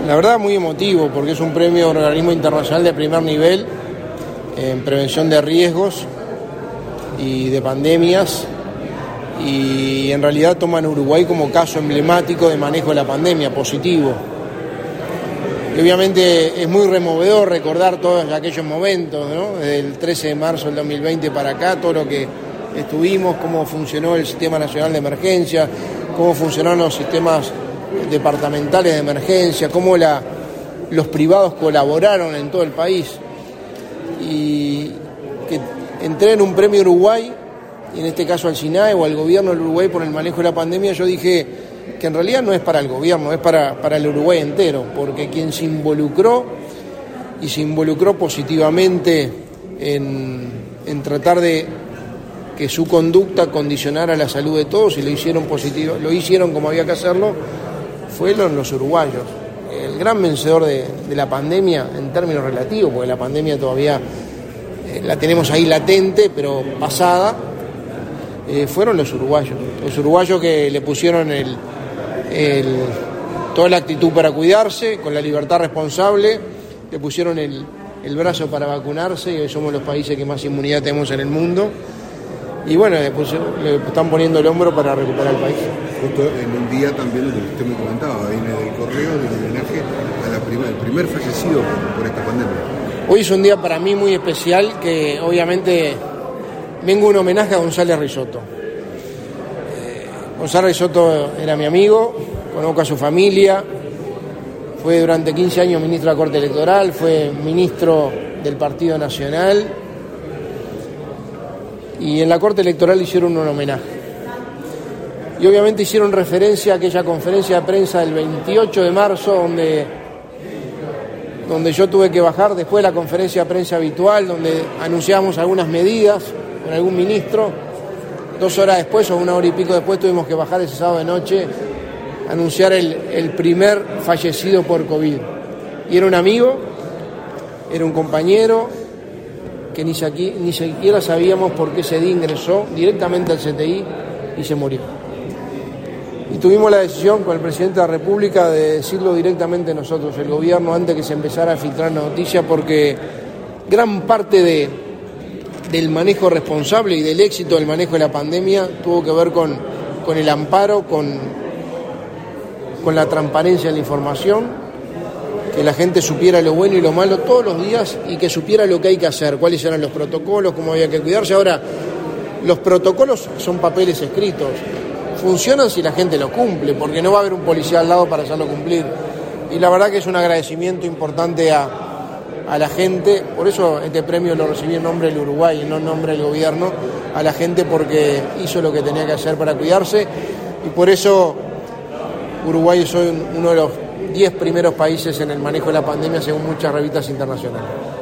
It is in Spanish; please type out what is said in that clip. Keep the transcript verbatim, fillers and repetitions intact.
La verdad muy emotivo, porque es un premio de un organismo internacional de primer nivel en prevención de riesgos y de pandemias, y en realidad toman a Uruguay como caso emblemático de manejo de la pandemia, positivo. Y obviamente es muy removedor recordar todos aquellos momentos, ¿no? Desde el trece de marzo del dos mil veinte para acá, todo lo que estuvimos, cómo funcionó el Sistema Nacional de Emergencia, cómo funcionaron los sistemas departamentales de emergencia, cómo la, los privados colaboraron en todo el país. Y que entré en un premio Uruguay, y en este caso al SINAE o al gobierno del Uruguay por el manejo de la pandemia, yo dije que en realidad no es para el gobierno, es para, para el Uruguay entero, porque quien se involucró, y se involucró positivamente en, en tratar de que su conducta condicionara la salud de todos, y lo hicieron positivo, lo hicieron como había que hacerlo, fueron los uruguayos. El gran vencedor de, de la pandemia en términos relativos, porque la pandemia todavía eh, la tenemos ahí latente, pero pasada, eh, fueron los uruguayos. Los uruguayos que le pusieron el, el, toda la actitud para cuidarse, con la libertad responsable, le pusieron el, el brazo para vacunarse, y hoy somos los países que más inmunidad tenemos en el mundo. Y bueno, le, le están poniendo el hombro para recuperar el país. Justo en un día también, lo que usted me comentaba, viene del correo del homenaje al primer, primer fallecido por, por esta pandemia. Hoy es un día para mí muy especial, que obviamente vengo un homenaje a González Risotto. Eh, González Risotto era mi amigo, conozco a su familia, fue durante quince años ministro de la Corte Electoral, fue ministro del Partido Nacional, y en la Corte Electoral hicieron un homenaje. Y obviamente hicieron referencia a aquella conferencia de prensa del veintiocho de marzo, donde, donde yo tuve que bajar después de la conferencia de prensa habitual, donde anunciábamos algunas medidas con algún ministro. Dos horas después, o una hora y pico después, tuvimos que bajar ese sábado de noche a anunciar el, el primer fallecido por COVID. Y era un amigo, era un compañero, que ni, aquí, ni siquiera sabíamos por qué ese día ingresó directamente al C T I y se murió. Y tuvimos la decisión con el presidente de la República de decirlo directamente nosotros, el gobierno, antes que se empezara a filtrar la noticia, porque gran parte de, del manejo responsable y del éxito del manejo de la pandemia tuvo que ver con, con el amparo, con, con la transparencia en la información, que la gente supiera lo bueno y lo malo todos los días, y que supiera lo que hay que hacer, cuáles eran los protocolos, cómo había que cuidarse. Ahora, los protocolos son papeles escritos, funcionan si la gente lo cumple, porque no va a haber un policía al lado para hacerlo cumplir. Y la verdad que es un agradecimiento importante a, a la gente, por eso este premio lo recibí en nombre del Uruguay y no en nombre del gobierno, a la gente porque hizo lo que tenía que hacer para cuidarse, y por eso Uruguay es hoy uno de los diez primeros países en el manejo de la pandemia según muchas revistas internacionales.